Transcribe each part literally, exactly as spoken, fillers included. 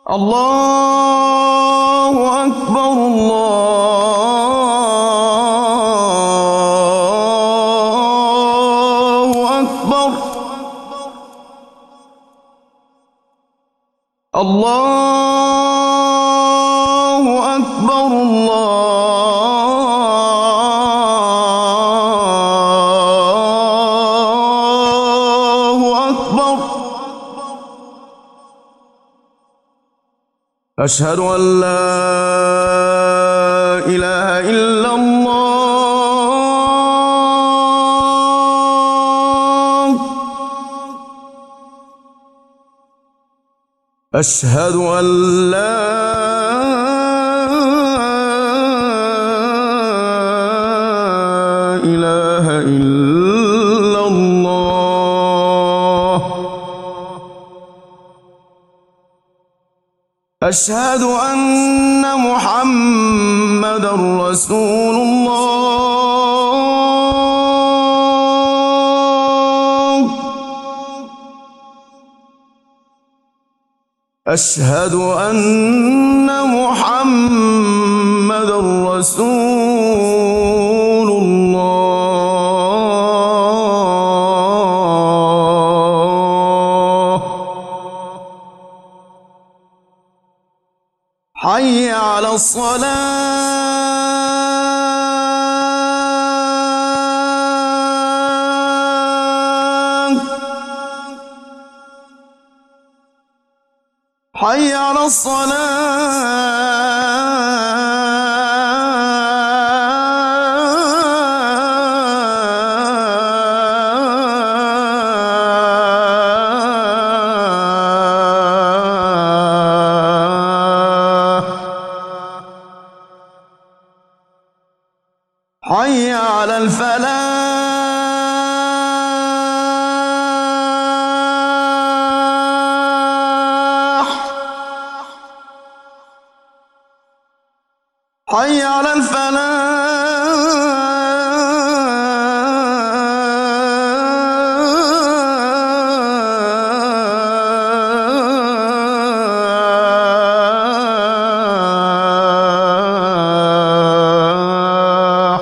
الله أكبر الله أكبر الله أكبر الله أكبر. أشهد أن لا إله إلا الله. أشهد أن لا إله إلا الله. أشهد أن محمدًا رسول الله. أشهد أن محمدًا رسول الله. حي على الصلاة. حي على الصلاة. حي على الفلاح. حي على الفلاح.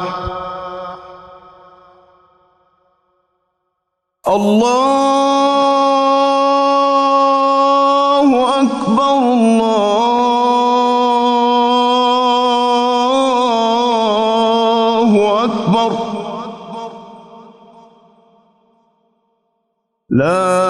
الله أكبر الله أكبر. لا